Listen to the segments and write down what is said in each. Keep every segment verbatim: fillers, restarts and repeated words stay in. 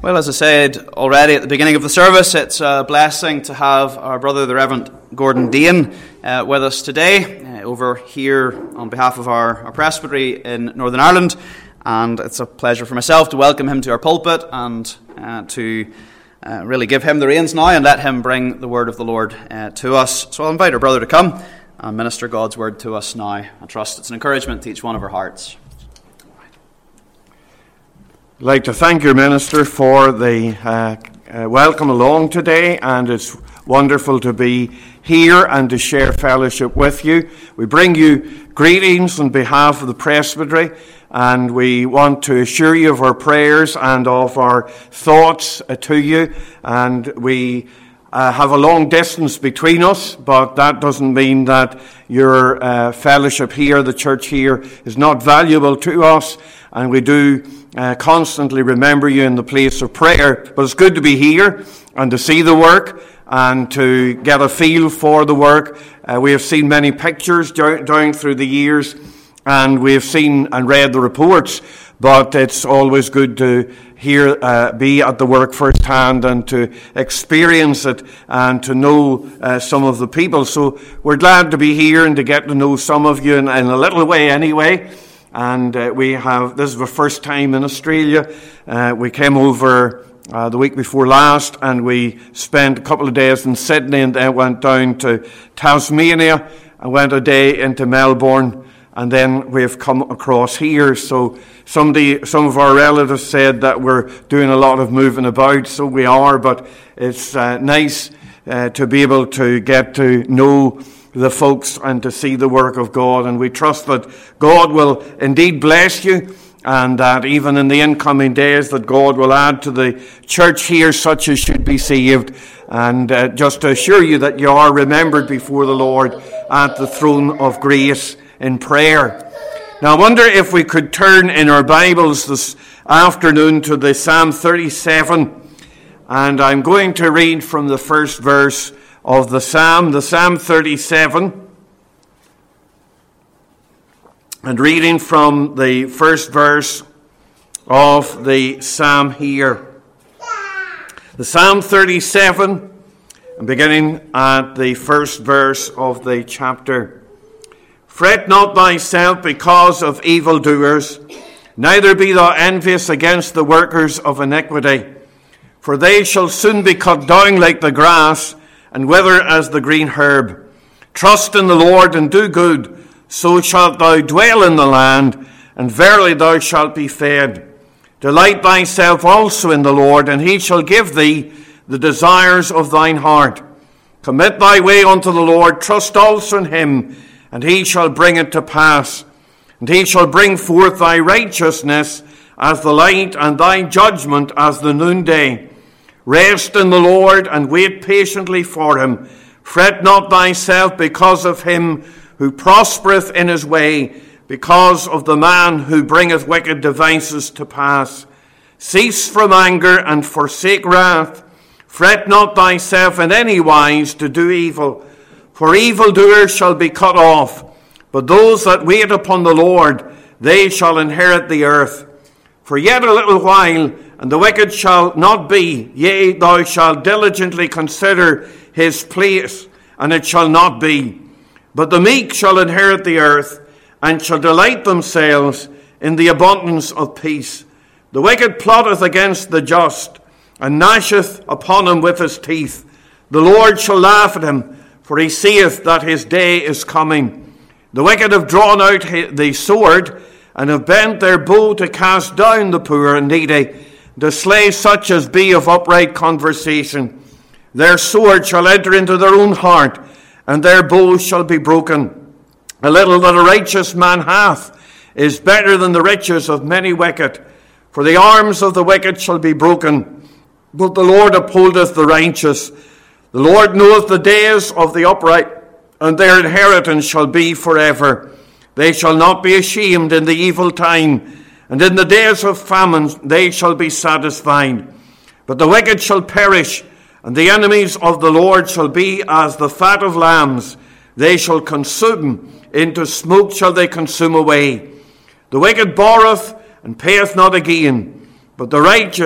Well, as I said already at the beginning of the service, it's a blessing to have our brother, the Reverend Gordon Dane, uh, with us today, uh, over here on behalf of our, our presbytery in Northern Ireland. And it's a pleasure for myself to welcome him to our pulpit and uh, to uh, really give him the reins now and let him bring the word of the Lord uh, to us. So I'll invite our brother to come and minister God's word to us now. I trust it's an encouragement to each one of our hearts. I'd like to thank your minister for the uh, uh, welcome along today, and it's wonderful to be here and to share fellowship with you. We bring you greetings on behalf of the presbytery, and we want to assure you of our prayers and of our thoughts uh, to you. And we uh, have a long distance between us, but that doesn't mean that your uh, fellowship here, the church here, is not valuable to us, and we do Uh, constantly remember you in the place of prayer. But it's good to be here and to see the work and to get a feel for the work. Uh, we have seen many pictures down, down through the years, and we have seen and read the reports, but it's always good to hear, uh, be at the work firsthand and to experience it and to know uh, some of the people. So we're glad to be here and to get to know some of you in, in a little way anyway. And uh, we have, this is the first time in Australia. Uh, we came over uh, the week before last, and we spent a couple of days in Sydney, and then went down to Tasmania, and went a day into Melbourne, and then we've come across here. So somebody, some of our relatives said that we're doing a lot of moving about, so we are, but it's uh, nice uh, to be able to get to know the folks and to see the work of God. And we trust that God will indeed bless you, and that even in the incoming days that God will add to the church here such as should be saved. And uh, just to assure you that you are remembered before the Lord at the throne of grace in prayer. Now I wonder if we could turn in our Bibles this afternoon to the Psalm thirty-seven, and I'm going to read from the first verse of the Psalm, the Psalm thirty-seven, and reading from the first verse of the Psalm here. The Psalm thirty-seven, and beginning at the first verse of the chapter. Fret not thyself because of evildoers, neither be thou envious against the workers of iniquity, for they shall soon be cut down like the grass, and wither as the green herb. Trust in the Lord and do good, so shalt thou dwell in the land, and verily thou shalt be fed. Delight thyself also in the Lord, and he shall give thee the desires of thine heart. Commit thy way unto the Lord, trust also in him, and he shall bring it to pass. And he shall bring forth thy righteousness as the light, and thy judgment as the noonday. Rest in the Lord and wait patiently for him. Fret not thyself because of him who prospereth in his way, because of the man who bringeth wicked devices to pass. Cease from anger and forsake wrath. Fret not thyself in any wise to do evil, for evildoers shall be cut off. But those that wait upon the Lord, they shall inherit the earth. For yet a little while, and the wicked shall not be, yea, thou shalt diligently consider his place, and it shall not be. But the meek shall inherit the earth, and shall delight themselves in the abundance of peace. The wicked plotteth against the just, and gnasheth upon him with his teeth. The Lord shall laugh at him, for he seeth that his day is coming. The wicked have drawn out the sword, and have bent their bow to cast down the poor and needy, to slay such as be of upright conversation. Their sword shall enter into their own heart, and their bows shall be broken. A little that a righteous man hath is better than the riches of many wicked. For the arms of the wicked shall be broken, but the Lord upholdeth the righteous. The Lord knoweth the days of the upright, and their inheritance shall be forever. They shall not be ashamed in the evil time, and in the days of famine they shall be satisfied. But the wicked shall perish, and the enemies of the Lord shall be as the fat of lambs. They shall consume, into smoke shall they consume away. The wicked borroweth, and payeth not again, but the righteous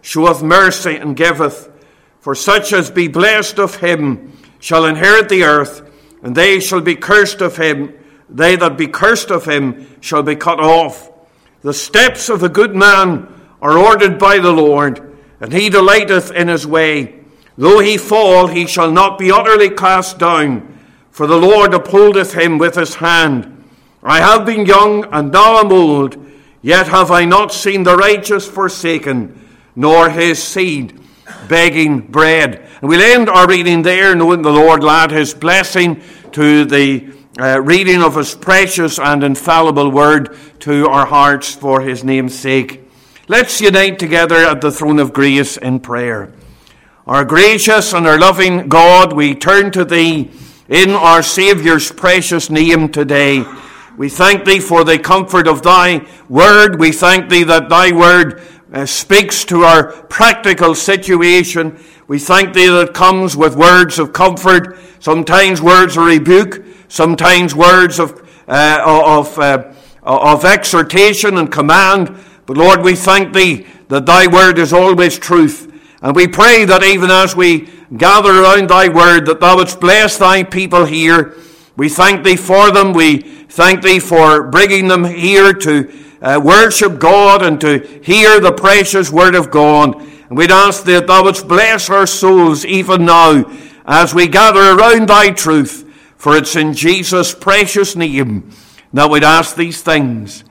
showeth mercy, and giveth. For such as be blessed of him shall inherit the earth, and they shall be cursed of him. They that be cursed of him shall be cut off. The steps of a good man are ordered by the Lord, and he delighteth in his way. Though he fall, he shall not be utterly cast down, for the Lord upholdeth him with his hand. I have been young, and now am old, yet have I not seen the righteous forsaken, nor his seed begging bread. And we'll end our reading there, knowing the Lord add his blessing to the uh, reading of his precious and infallible word to our hearts for his name's sake. Let's unite together at the throne of grace in prayer. Our gracious and our loving God, we turn to thee in our Saviour's precious name today. We thank thee for the comfort of thy word. We thank thee that thy word uh, speaks to our practical situation. We thank thee that it comes with words of comfort, sometimes words of rebuke, sometimes words of uh, of uh, of exhortation and command. But Lord, we thank thee that thy word is always truth. And we pray that even as we gather around thy word, that thou wouldst bless thy people here. We thank thee for them. We thank thee for bringing them here to uh, worship God and to hear the precious word of God. And we'd ask thee that thou wouldst bless our souls even now as we gather around thy truth. For it's in Jesus' precious name that we'd ask these things.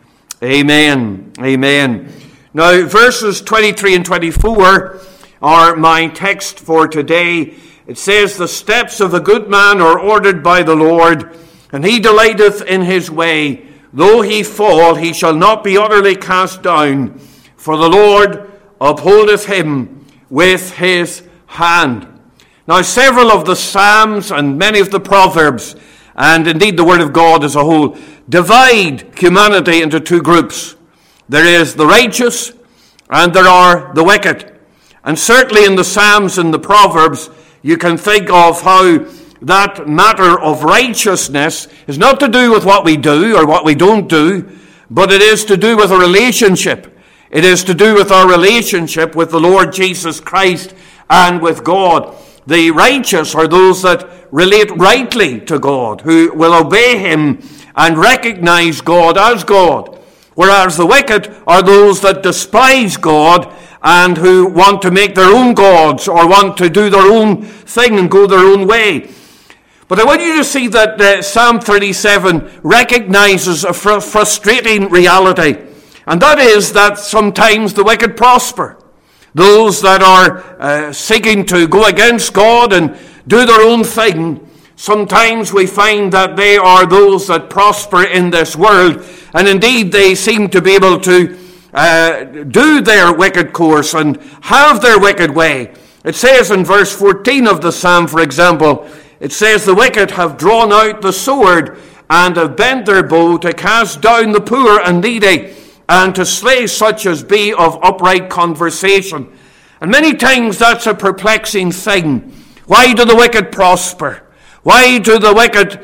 Amen. Amen. Now, verses twenty-three and twenty-four are my text for today. It says, the steps of a good man are ordered by the Lord, and he delighteth in his way. Though he fall, he shall not be utterly cast down, for the Lord upholdeth him with his hand. Now, several of the Psalms and many of the Proverbs, and indeed the Word of God as a whole, divide humanity into two groups. There is the righteous, and there are the wicked. And certainly in the Psalms and the Proverbs, you can think of how that matter of righteousness is not to do with what we do or what we don't do, but it is to do with a relationship. It is to do with our relationship with the Lord Jesus Christ and with God. The righteous are those that relate rightly to God, who will obey him and recognize God as God. Whereas the wicked are those that despise God and who want to make their own gods or want to do their own thing and go their own way. But I want you to see that uh, Psalm thirty-seven recognizes a fr- frustrating reality. And that is that sometimes the wicked prosper. Those that are uh, seeking to go against God and do their own thing, sometimes we find that they are those that prosper in this world. And indeed, they seem to be able to uh, do their wicked course and have their wicked way. It says in verse fourteen of the psalm, for example, it says, the wicked have drawn out the sword and have bent their bow to cast down the poor and needy and to slay such as be of upright conversation. And many times that's a perplexing thing. Why do the wicked prosper? Why do the wicked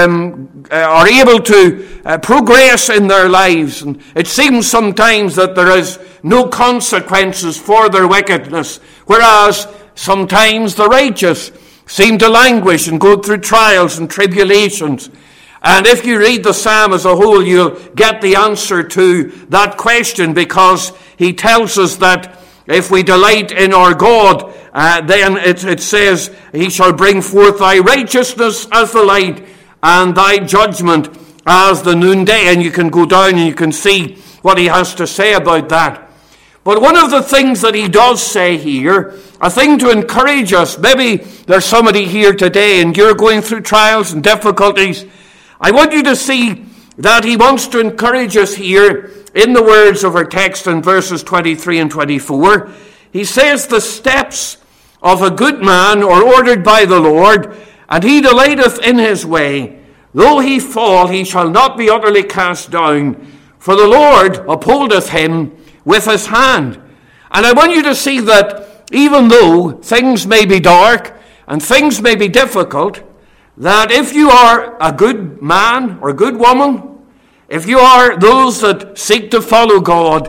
um, are able to uh, progress in their lives? And it seems sometimes that there is no consequences for their wickedness, whereas sometimes the righteous seem to languish and go through trials and tribulations. And if you read the psalm as a whole, you'll get the answer to that question, because he tells us that if we delight in our God, uh, then it, it says, he shall bring forth thy righteousness as the light and thy judgment as the noonday. And you can go down and you can see what he has to say about that. But one of the things that he does say here, a thing to encourage us, maybe there's somebody here today and you're going through trials and difficulties. I want you to see that he wants to encourage us here in the words of our text in verses twenty-three and twenty-four. He says, the steps of a good man are ordered by the Lord, and he delighteth in his way. Though he fall, he shall not be utterly cast down, for the Lord upholdeth him with his hand. And I want you to see that even though things may be dark and things may be difficult, that if you are a good man or a good woman, if you are those that seek to follow God,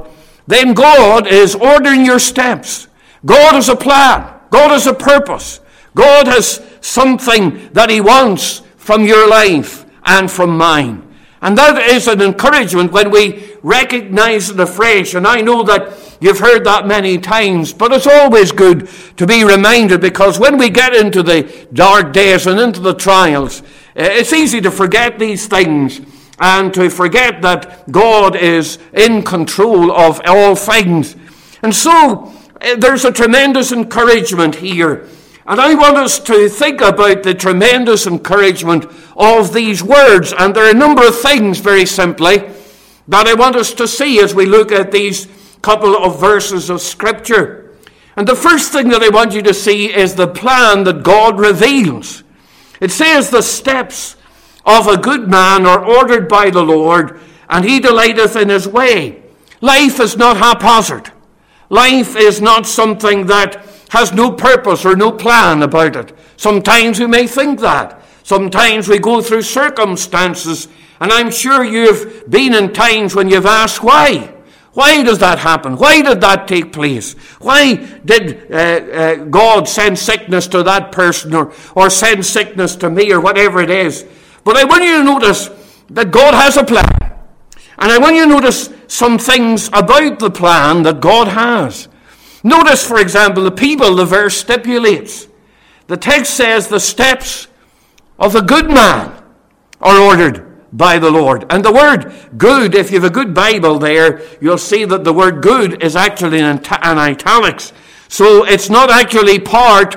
then God is ordering your steps. God has a plan. God has a purpose. God has something that he wants from your life and from mine. And that is an encouragement when we recognize it afresh. And I know that you've heard that many times, but it's always good to be reminded, because when we get into the dark days and into the trials, it's easy to forget these things and to forget that God is in control of all things. And so there's a tremendous encouragement here. And I want us to think about the tremendous encouragement of these words. And there are a number of things, very simply, that I want us to see as we look at these couple of verses of Scripture. And the first thing that I want you to see is the plan that God reveals. It says, the steps of a good man are ordered by the Lord, and he delighteth in his way. Life is not haphazard. Life is not something that has no purpose or no plan about it. Sometimes we may think that. Sometimes we go through circumstances, and I'm sure you've been in times when you've asked why. Why does that happen? Why did that take place? Why did uh, uh, God send sickness to that person, or, or send sickness to me, or whatever it is? But I want you to notice that God has a plan. And I want you to notice some things about the plan that God has. Notice, for example, the people the verse stipulates. The text says the steps of a good man are ordered by the Lord. And the word good, if you have a good Bible there, you'll see that the word good is actually in, in italics. So it's not actually part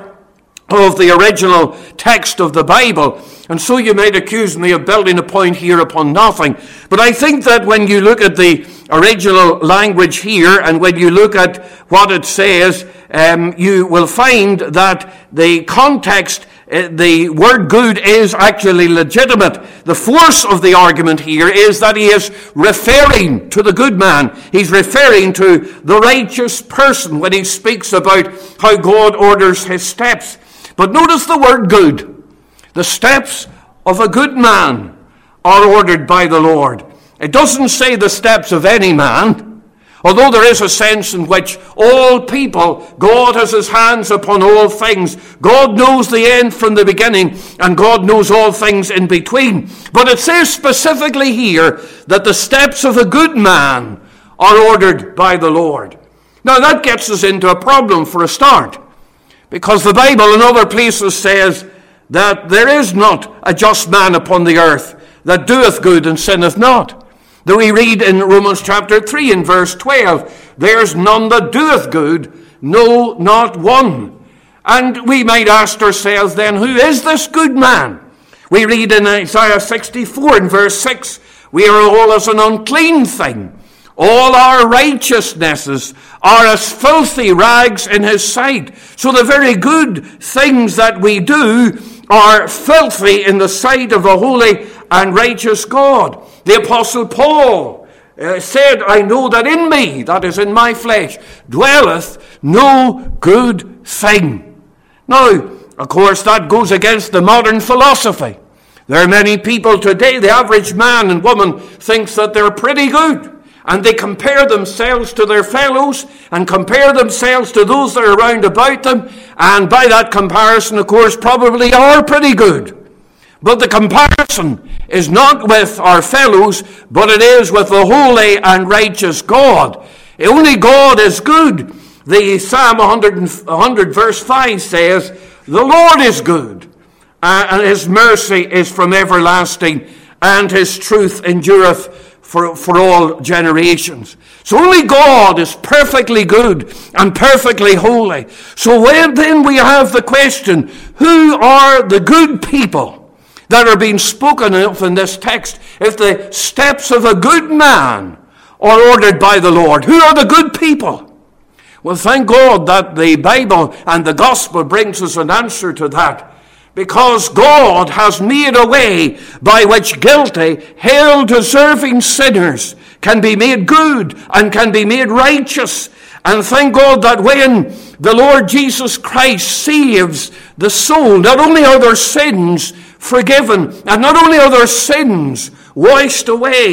of the original text of the Bible. And so you might accuse me of building a point here upon nothing. But I think that when you look at the original language here, and when you look at what it says, um, you will find that the context, uh, the word good is actually legitimate. The force of the argument here is that he is referring to the good man. He's referring to the righteous person when he speaks about how God orders his steps. But notice the word good. The steps of a good man are ordered by the Lord. It doesn't say the steps of any man, although there is a sense in which all people, God has his hands upon all things. God knows the end from the beginning, and God knows all things in between. But it says specifically here that the steps of a good man are ordered by the Lord. Now that gets us into a problem for a start, because the Bible in other places says that there is not a just man upon the earth that doeth good and sinneth not. Though we read in Romans chapter three in verse twelve, there's none that doeth good, no, not one. And we might ask ourselves then, who is this good man? We read in Isaiah sixty-four in verse six, we are all as an unclean thing. All our righteousnesses are as filthy rags in his sight. So the very good things that we do are filthy in the sight of a holy and righteous God. The Apostle Paul uh, said, I know that in me, that is in my flesh, dwelleth no good thing. Now, of course, that goes against the modern philosophy. There are many people today, the average man and woman thinks that they're pretty good. And they compare themselves to their fellows and compare themselves to those that are around about them. And by that comparison, of course, probably are pretty good. But the comparison is not with our fellows, but it is with the holy and righteous God. Only God is good. The Psalm one hundred, one hundred verse five says, the Lord is good, and his mercy is from everlasting, and his truth endureth For, for all generations. So only God is perfectly good and perfectly holy. So when then we have the question, who are the good people that are being spoken of in this text? If the steps of a good man are ordered by the Lord, who are the good people? Well, thank God that the Bible and the gospel brings us an answer to that. Because God has made a way by which guilty, hell-deserving sinners can be made good and can be made righteous. And thank God that when the Lord Jesus Christ saves the soul, not only are their sins forgiven, and not only are their sins washed away,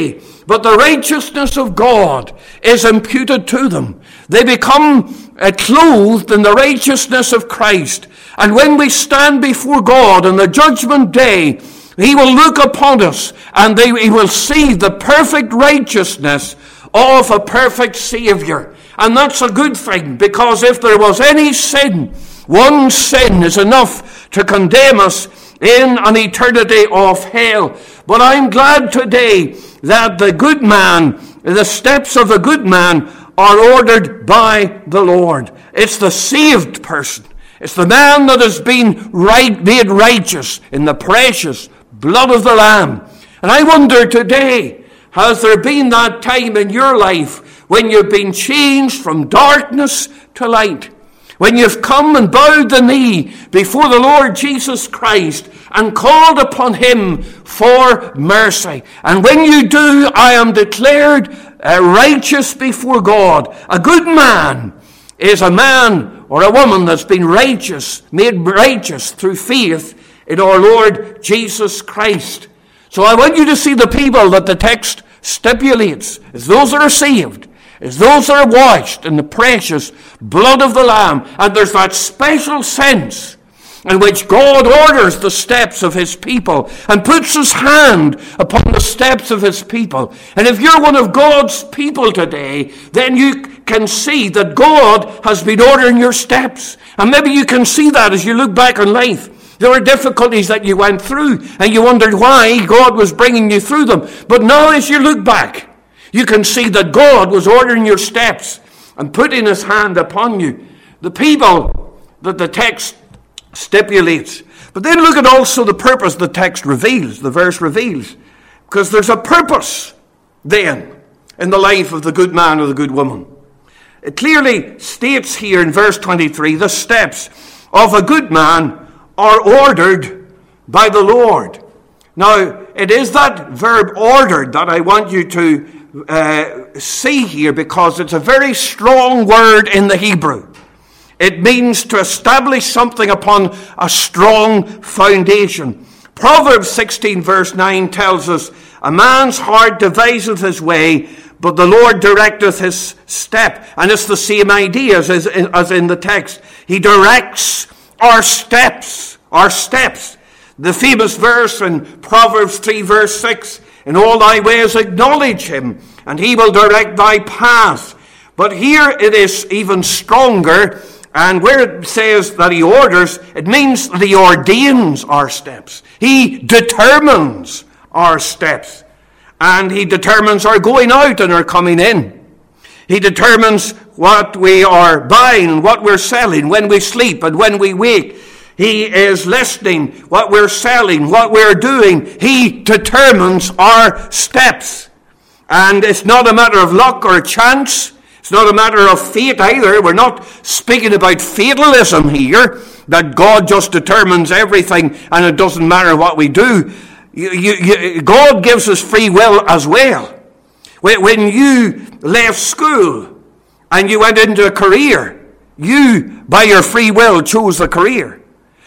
but the righteousness of God is imputed to them. They become uh, clothed in the righteousness of Christ. And when we stand before God on the judgment day, he will look upon us and they, he will see the perfect righteousness of a perfect Savior. And that's a good thing, because if there was any sin, one sin is enough to condemn us in an eternity of hell. But I'm glad today that the good man, the steps of the good man are ordered by the Lord. It's the saved person. It's the man that has been right, made righteous in the precious blood of the Lamb. And I wonder today, has there been that time in your life when you've been changed from darkness to light? When you've come and bowed the knee before the Lord Jesus Christ and called upon him for mercy. And when you do, I am declared uh, righteous before God. A good man is a man or a woman that's been righteous, made righteous through faith in our Lord Jesus Christ. So I want you to see the people that the text stipulates as those that are saved, as those that are washed in the precious blood of the Lamb. And there's that special sense in which God orders the steps of his people and puts his hand upon the steps of his people. And if you're one of God's people today, then you can see that God has been ordering your steps. And maybe you can see that as you look back on life. There were difficulties that you went through and you wondered why God was bringing you through them. But now as you look back, you can see that God was ordering your steps and putting his hand upon you. The people that the text stipulates. But then look at also the purpose the text reveals, the verse reveals. Because there's a purpose then in the life of the good man or the good woman. It clearly states here in verse twenty-three, the steps of a good man are ordered by the Lord. Now, it is that verb ordered that I want you to uh, see here, because it's a very strong word in the Hebrew. It means to establish something upon a strong foundation. Proverbs sixteen verse nine tells us, a man's heart deviseth his way, but the Lord directeth his step. And it's the same idea as, as in the text. He directs our steps, our steps. The famous verse in Proverbs three verse six, in all thy ways acknowledge him, and he will direct thy path. But here it is even stronger, and where it says that he orders, it means that he ordains our steps. He determines our steps. And he determines our going out and our coming in. He determines what we are buying, what we're selling, when we sleep and when we wake. He is listening, what we're selling, what we're doing. He determines our steps. And it's not a matter of luck or chance. It's not a matter of fate either. We're not speaking about fatalism here, that God just determines everything and it doesn't matter what we do. You, you, you, God gives us free will as well. When, when you left school and you went into a career, you, by your free will, chose the career.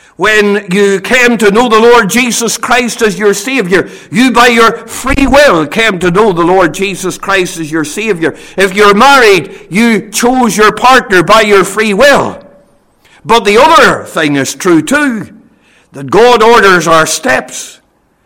When you came to know the Lord Jesus Christ as your Savior, you by your free will came to know the Lord Jesus Christ as your Savior. If you're married, you chose your partner by your free will. But the other thing is true too, that God orders our steps.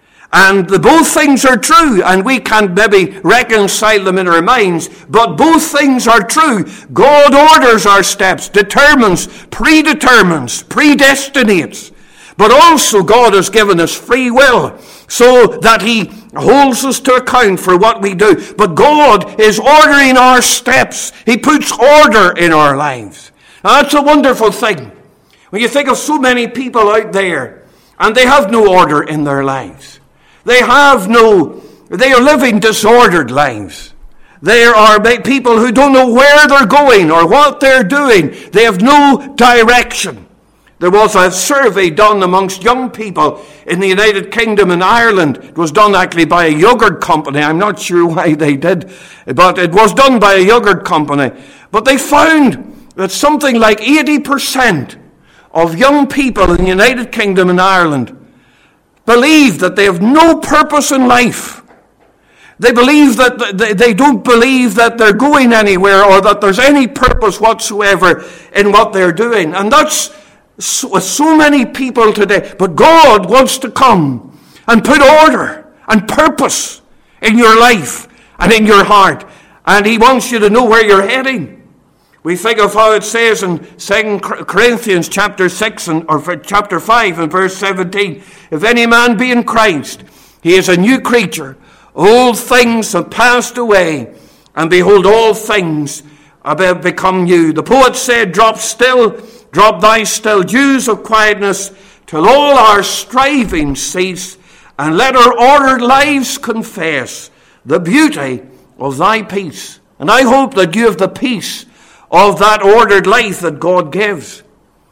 And the, both things are true, and we can't maybe reconcile them in our minds, but both things are true. God orders our steps, determines, predetermines, predestinates. But also God has given us free will, so that he holds us to account for what we do. But God is ordering our steps. He puts order in our lives. Now, that's a wonderful thing. When you think of so many people out there, and they have no order in their lives. They have no, they are living disordered lives. There are people who don't know where they're going or what they're doing. They have no direction. There was a survey done amongst young people in the United Kingdom and Ireland. It was done actually by a yogurt company. I'm not sure why they did, but it was done by a yogurt company. But they found that something like eighty percent of young people in the United Kingdom and Ireland believe that they have no purpose in life. They believe that they, they don't believe that they're going anywhere or that there's any purpose whatsoever in what they're doing. And that's with so many people today. But God wants to come and put order and purpose in your life and in your heart. And he wants you to know where you're heading. We think of how it says in Second Corinthians chapter six and, or chapter five and verse seventeen. If any man be in Christ, he is a new creature. Old things have passed away, and behold, all things have become new. The poet said, drop still, drop thy still dews of quietness, till all our striving cease, and let our ordered lives confess the beauty of thy peace. And I hope that you have the peace of that ordered life that God gives.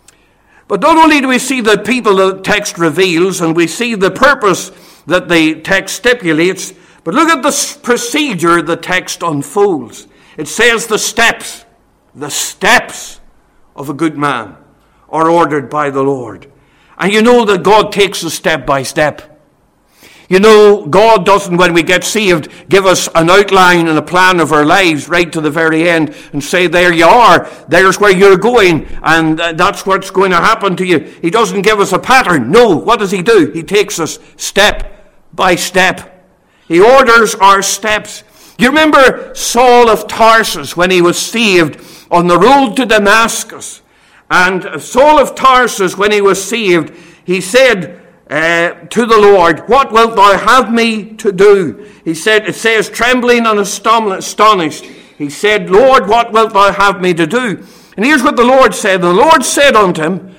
But not only do we see the people the text reveals, and we see the purpose that the text stipulates, but look at the procedure the text unfolds. It says the steps, the steps of a good man are ordered by the Lord. And you know that God takes us step by step. You know, God doesn't, when we get saved, give us an outline and a plan of our lives right to the very end and say, there you are, there's where you're going, and that's what's going to happen to you. He doesn't give us a pattern. No, what does he do? He takes us step by step. He orders our steps. You remember Saul of Tarsus when he was saved on the road to Damascus? And Saul of Tarsus, when he was saved, he said, Uh, to the Lord, what wilt thou have me to do? He said, it says, trembling and astonished, he said, Lord, what wilt thou have me to do? And here's what the Lord said. The Lord said unto him,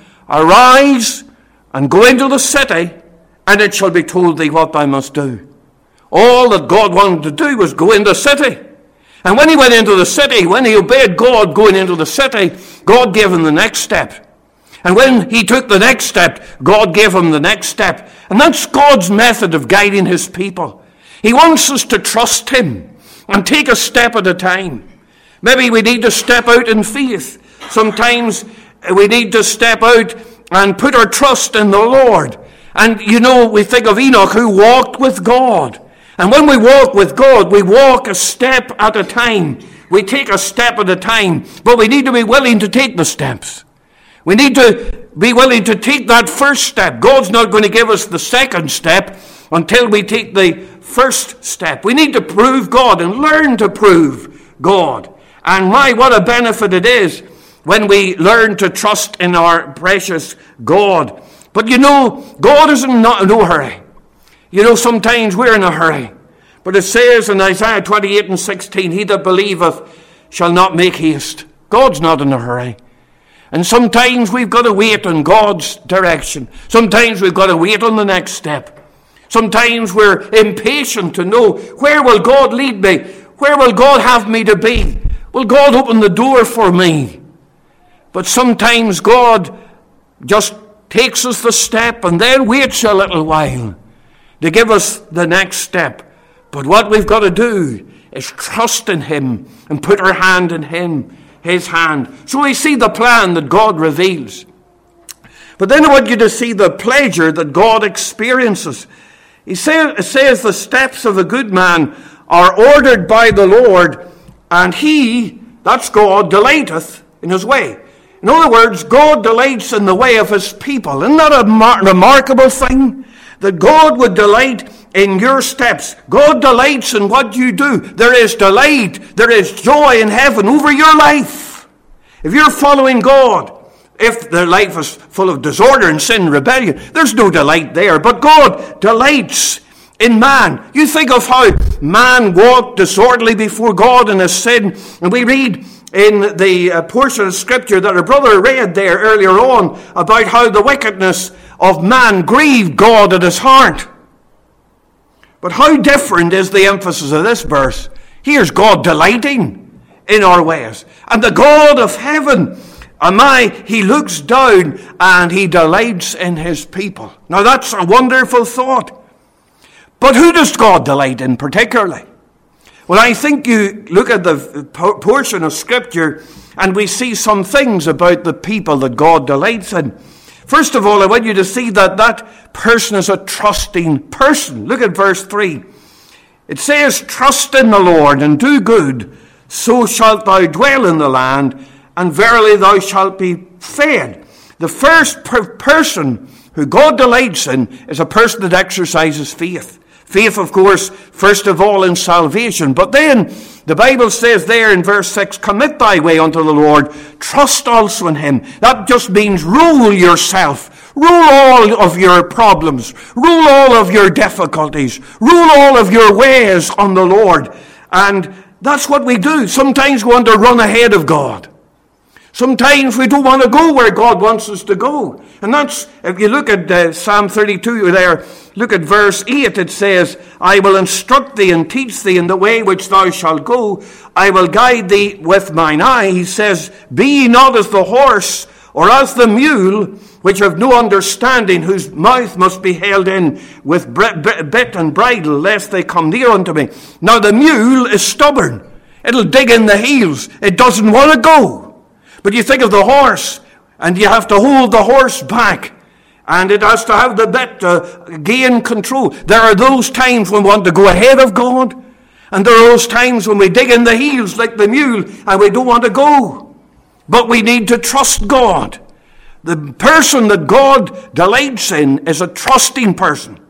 arise and go into the city, and it shall be told thee what thou must do. All that God wanted to do was go into the city. And when he went into the city, when he obeyed God going into the city, God gave him the next step. And when he took the next step, God gave him the next step. And that's God's method of guiding his people. He wants us to trust him and take a step at a time. Maybe we need to step out in faith. Sometimes we need to step out and put our trust in the Lord. And you know, we think of Enoch who walked with God. And when we walk with God, we walk a step at a time. We take a step at a time. But we need to be willing to take the steps. We need to be willing to take that first step. God's not going to give us the second step until we take the first step. We need to prove God and learn to prove God. And my, what a benefit it is when we learn to trust in our precious God. But you know, God is in no, no hurry. You know, sometimes we're in a hurry. But it says in Isaiah twenty-eight and sixteen, he that believeth shall not make haste. God's not in a hurry. And sometimes we've got to wait on God's direction. Sometimes we've got to wait on the next step. Sometimes we're impatient to know, where will God lead me? Where will God have me to be? Will God open the door for me? But sometimes God just takes us the step and then waits a little while to give us the next step. But what we've got to do is trust in him and put our hand in him. His hand. So we see the plan that God reveals. But then I want you to see the pleasure that God experiences. He say, it says the steps of a good man are ordered by the Lord, and he, that's God, delighteth in his way. In other words, God delights in the way of his people. Isn't that a mar- remarkable thing? That God would delight in your steps. God delights in what you do. There is delight, there is joy in heaven over your life. If you're following God, if their life is full of disorder and sin and rebellion, there's no delight there. But God delights in man. You think of how man walked disorderly before God in his sin. And we read in the uh, portion of Scripture that our brother read there earlier on about how the wickedness of man grieved God at his heart. But how different is the emphasis of this verse? Here's God delighting in our ways. And the God of heaven, and my, he looks down and he delights in his people. Now that's a wonderful thought. But who does God delight in particularly? Well, I think you look at the portion of Scripture and we see some things about the people that God delights in. First of all, I want you to see that that person is a trusting person. Look at verse three. It says, trust in the Lord and do good, so shalt thou dwell in the land, and verily thou shalt be fed. The first per- person who God delights in is a person that exercises faith. Faith, of course, first of all in salvation. But then the Bible says there in verse six, commit thy way unto the Lord, trust also in him. That just means rule yourself. Rule all of your problems. Rule all of your difficulties. Rule all of your ways on the Lord. And that's what we do. Sometimes we want to run ahead of God. Sometimes we don't want to go where God wants us to go. And that's, if you look at uh, Psalm thirty-two there, look at verse eight, it says, I will instruct thee and teach thee in the way which thou shalt go. I will guide thee with mine eye. He says, be ye not as the horse or as the mule, which have no understanding, whose mouth must be held in with bit and bridle, lest they come near unto me. Now the mule is stubborn. It'll dig in the heels. It doesn't want to go. But you think of the horse, and you have to hold the horse back, and it has to have the bit to gain control. There are those times when we want to go ahead of God, and there are those times when we dig in the heels like the mule, and we don't want to go. But we need to trust God. The person that God delights in is a trusting person.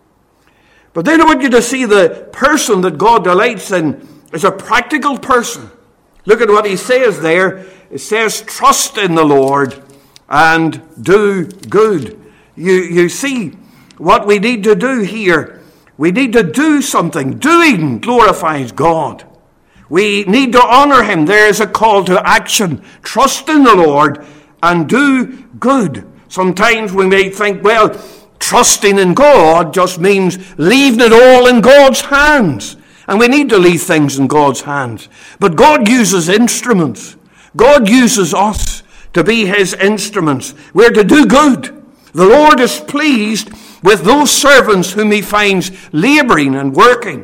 But then I want you to see the person that God delights in is a practical person. Look at what he says there. It says, trust in the Lord and do good. You, you see what we need to do here. We need to do something. Doing glorifies God. We need to honor him. There is a call to action. Trust in the Lord and do good. Sometimes we may think, well, trusting in God just means leaving it all in God's hands. And we need to leave things in God's hands. But God uses instruments. God uses us to be his instruments. We're to do good. The Lord is pleased with those servants whom he finds laboring and working.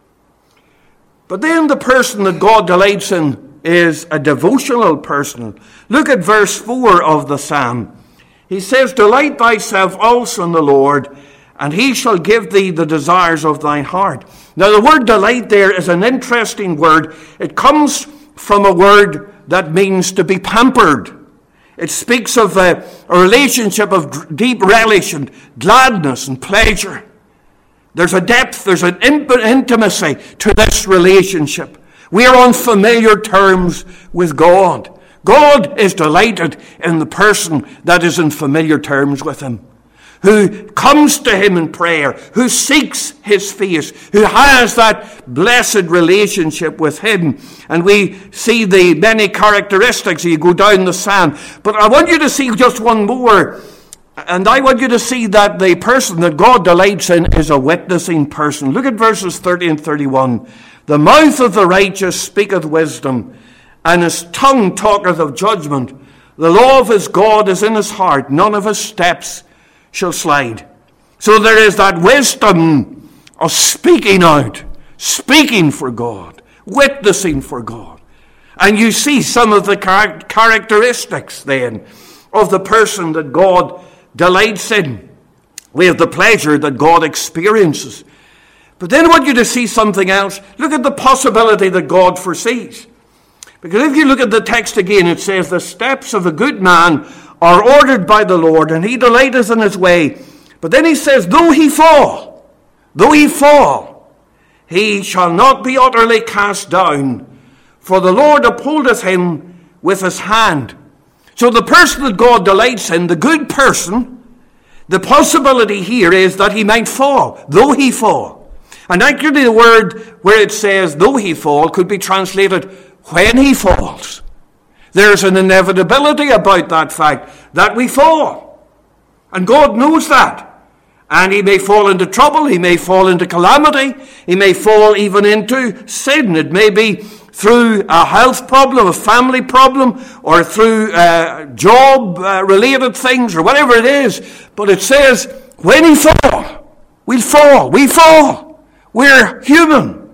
But then the person that God delights in is a devotional person. Look at verse four of the psalm. He says, delight thyself also in the Lord, and he shall give thee the desires of thine heart. Now the word delight there is an interesting word. It comes from a word that means to be pampered. It speaks of a, a relationship of deep relish and gladness and pleasure. There's a depth, there's an intimacy to this relationship. We are on familiar terms with God. God is delighted in the person that is in familiar terms with him, who comes to him in prayer, who seeks his face, who has that blessed relationship with him. And we see the many characteristics as you go down the psalm. But I want you to see just one more. And I want you to see that the person that God delights in is a witnessing person. Look at verses thirty and thirty-one. The mouth of the righteous speaketh wisdom, and his tongue talketh of judgment. The law of his God is in his heart, none of his steps shall slide. So there is that wisdom of speaking out, speaking for God, witnessing for God. And you see some of the char- characteristics then of the person that God delights in. We have the pleasure that God experiences. But then I want you to see something else. Look at the possibility that God foresees. Because if you look at the text again, it says, the steps of a good man are ordered by the Lord, and he delighteth in his way. But then he says, though he fall, though he fall, he shall not be utterly cast down, for the Lord upholdeth him with his hand. So the person that God delights in, the good person, the possibility here is that he might fall, though he fall. And actually the word where it says, though he fall, could be translated, when he falls. There's an inevitability about that fact that we fall. And God knows that. And he may fall into trouble. He may fall into calamity. He may fall even into sin. It may be through a health problem, a family problem, or through uh, job-related uh, things, or whatever it is. But it says, when he fall, we'll fall. We fall. We're human.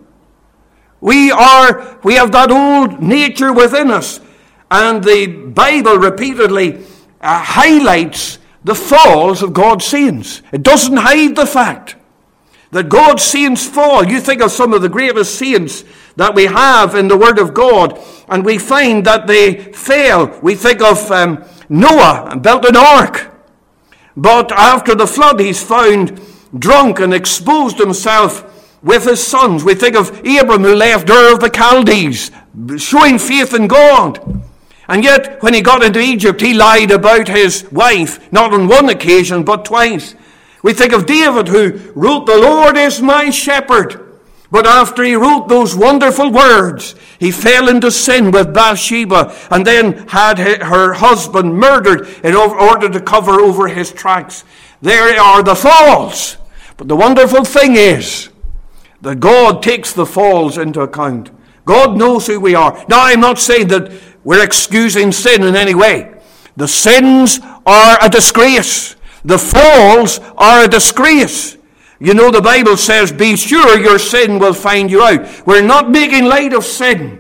We are, we have that old nature within us. And the Bible repeatedly uh, highlights the falls of God's saints. It doesn't hide the fact that God's saints fall. You think of some of the greatest saints that we have in the Word of God, and we find that they fail. We think of um, Noah, and built an ark. But after the flood, he's found drunk and exposed himself with his sons. We think of Abram, who left Ur of the Chaldees, showing faith in God. And yet, when he got into Egypt, he lied about his wife, not on one occasion, but twice. We think of David, who wrote, "The Lord is my shepherd." But after he wrote those wonderful words, he fell into sin with Bathsheba, and then had her husband murdered in order to cover over his tracks. There are the falls. But the wonderful thing is that God takes the falls into account. God knows who we are. Now, I'm not saying that we're excusing sin in any way. The sins are a disgrace. The falls are a disgrace. You know, the Bible says, be sure your sin will find you out. We're not making light of sin.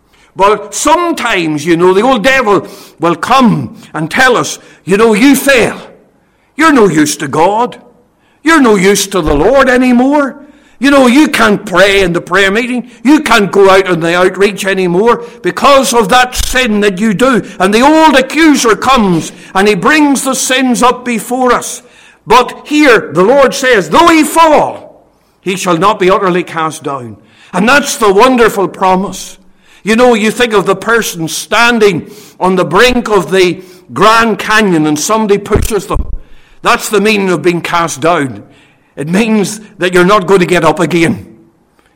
But sometimes, you know, the old devil will come and tell us, you know, you fail. You're no use to God. You're no use to the Lord anymore. You know, you can't pray in the prayer meeting. You can't go out in the outreach anymore because of that sin that you do. And the old accuser comes and he brings the sins up before us. But here the Lord says, though he fall, he shall not be utterly cast down. And that's the wonderful promise. You know, you think of the person standing on the brink of the Grand Canyon and somebody pushes them. That's the meaning of being cast down. It means that you're not going to get up again.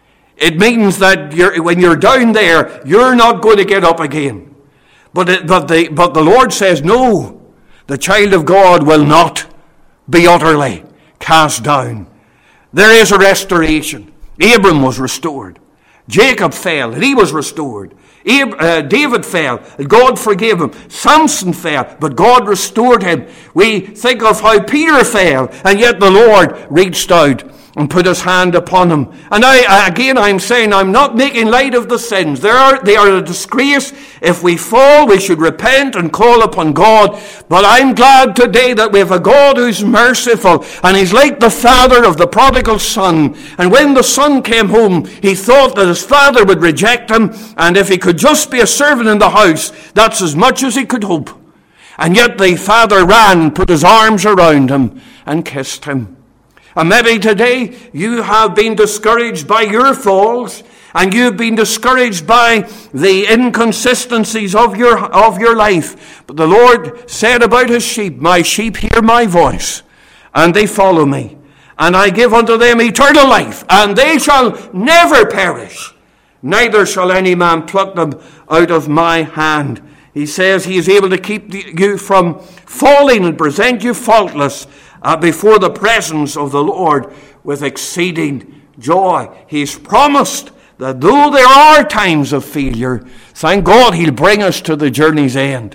It means that you're, when you're down there, you're not going to get up again. But, it, but, the, but the Lord says, no, the child of God will not be utterly cast down. There is a restoration. Abram was restored. Jacob fell, and he was restored. Ab- uh, David fell, and God forgave him. Samson fell, but God restored him. We think of how Peter fell, and yet the Lord reached out and put his hand upon him. And I, again, I'm saying I'm not making light of the sins. They are, they are a disgrace. If we fall, we should repent and call upon God. But I'm glad today that we have a God who's merciful, and he's like the father of the prodigal son. And when the son came home, he thought that his father would reject him, and if he could just be a servant in the house, that's as much as he could hope. And yet the father ran and put his arms around him and kissed him. And maybe today you have been discouraged by your falls, and you've been discouraged by the inconsistencies of your, of your life. But the Lord said about his sheep, my sheep hear my voice, and they follow me. And I give unto them eternal life, and they shall never perish, neither shall any man pluck them out of my hand. He says he is able to keep you from falling and present you faultless Uh, before the presence of the Lord with exceeding joy. He's promised that though there are times of failure, thank God he'll bring us to the journey's end.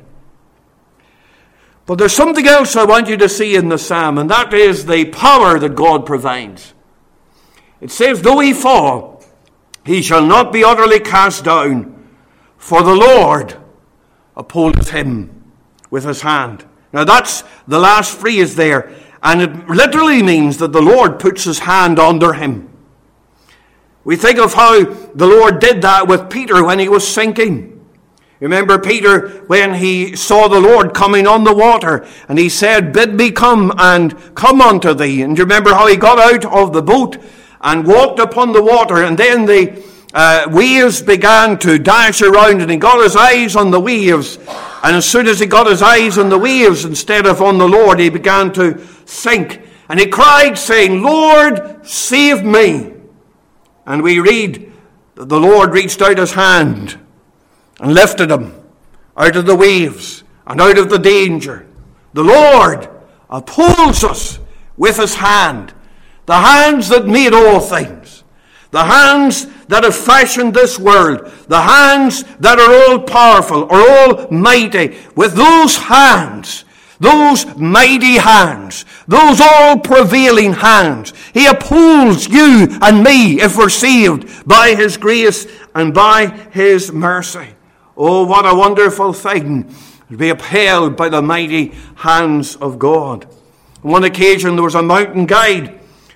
But there's something else I want you to see in the psalm, and that is the power that God provides. It says, though he fall, he shall not be utterly cast down, for the Lord upholdeth him with his hand. Now that's the last phrase there. And it literally means that the Lord puts his hand under him. We think of how the Lord did that with Peter when he was sinking. Remember Peter when he saw the Lord coming on the water, and he said, bid me come and come unto thee. And you remember how he got out of the boat and walked upon the water, and then the uh, waves began to dash around, and he got his eyes on the waves. And as soon as he got his eyes on the waves instead of on the Lord, he began to sink. And he cried, saying, Lord, save me. And we read that the Lord reached out his hand and lifted him out of the waves and out of the danger. The Lord upholds us with his hand, the hands that made all things, the hands that have fashioned this world, the hands that are all powerful, are all mighty. With those hands, those mighty hands, those all prevailing hands, he upholds you and me if we're saved by his grace and by his mercy. Oh, what a wonderful thing to be upheld by the mighty hands of God. On one occasion there was a mountain guide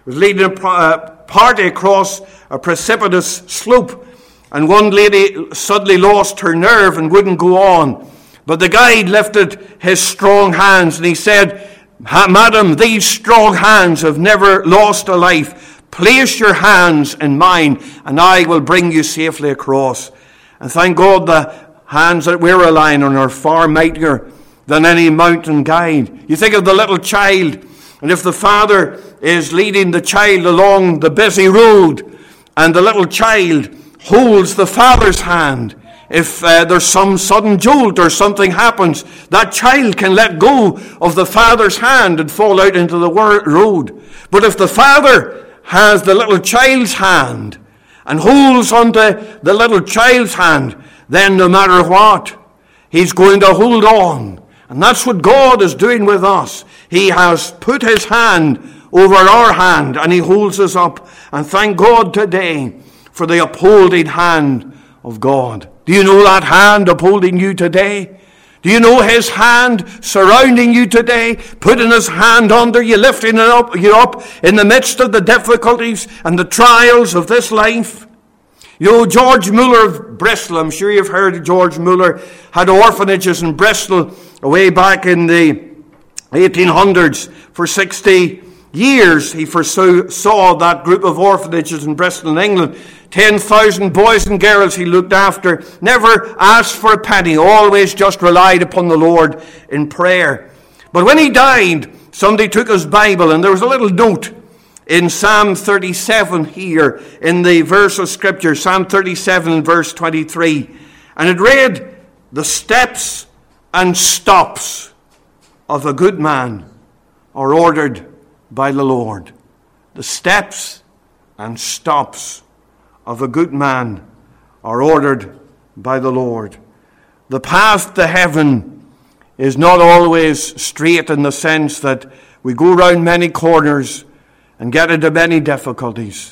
was leading a uh, party across a precipitous slope, and one lady suddenly lost her nerve and wouldn't go on. But the guide lifted his strong hands and he said, "Madam, these strong hands have never lost a life. Place your hands in mine and I will bring you safely across." And thank God the hands that we're relying on are far mightier than any mountain guide. You think of the little child, and if the father is leading the child along the busy road and the little child holds the father's hand, if uh, there's some sudden jolt or something happens, that child can let go of the father's hand and fall out into the road. But if the father has the little child's hand and holds onto the little child's hand, then no matter what, he's going to hold on. And that's what God is doing with us. He has put his hand over our hand and he holds us up. And thank God today for the upholding hand of God. Do you know that hand upholding you today? Do you know his hand surrounding you today, putting his hand under you, lifting it up, you up in the midst of the difficulties and the trials of this life? You know, George Muller of Bristol, I'm sure you've heard of George Muller, had orphanages in Bristol way back in the eighteen hundreds. For sixty years he foresaw that group of orphanages in Bristol in England. ten thousand boys and girls he looked after, never asked for a penny, always just relied upon the Lord in prayer. But when he died, somebody took his Bible and there was a little note in Psalm thirty-seven here, in the verse of Scripture, Psalm thirty-seven verse twenty-three. And it read, "The steps and stops of a good man are ordered by the Lord." The steps and stops of a good man are ordered by the Lord. The path to heaven is not always straight in the sense that we go round many corners and get into many difficulties.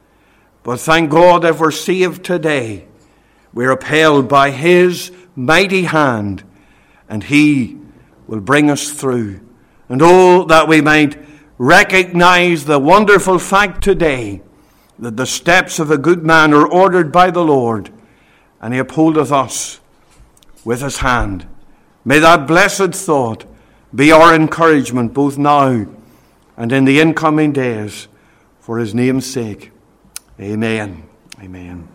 But thank God, if we're saved today, we're upheld by his mighty hand, and he will bring us through. And oh, that we might recognize the wonderful fact today that the steps of a good man are ordered by the Lord, and he upholdeth us with his hand. May that blessed thought be our encouragement both now and in the incoming days, for his name's sake. Amen. Amen.